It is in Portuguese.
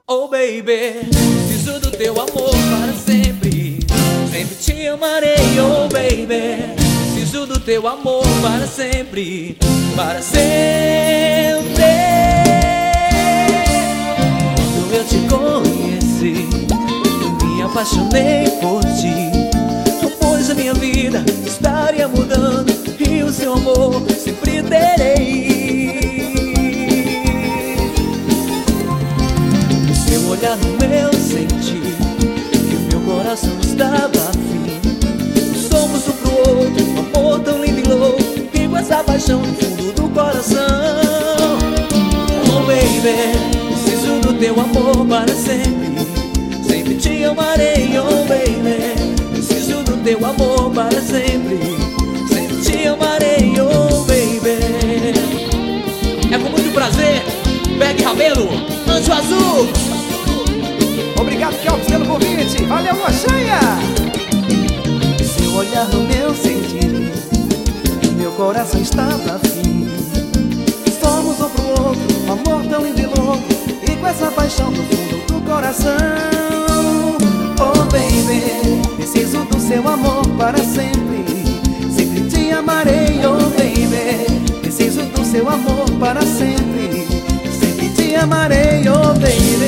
Oh baby, preciso do teu amor para sempre. Sempre te amarei, oh baby. Preciso do teu amor para sempre. Para sempre. Quando eu te conheci, eu me apaixonei por ti. Pois a minha vida estaria mudando e o seu amor sempre terei. O seu olhar no meu senti que o meu coração estava afim. Somos um pro outro, um amor tão lindo e louco, e com essa paixão no fundo do coração. Oh baby, preciso do teu amor para sempre. Sempre te amarei, oh baby. Preciso do teu amor para sempre. Sempre te amarei, oh baby. É com muito prazer, Berg Rabelo, Anjo Azul. Obrigado, Kelps, pelo convite. Valeu, Moxanha. Seu olhar no meu sentir, meu coração estava afim. Somos um pro outro, um amor tão lindo e louco, e com essa paixão no fundo do coração. Oh baby, preciso do seu amor para sempre. Sempre te amarei, oh baby. Preciso do seu amor para sempre. Sempre te amarei, oh baby.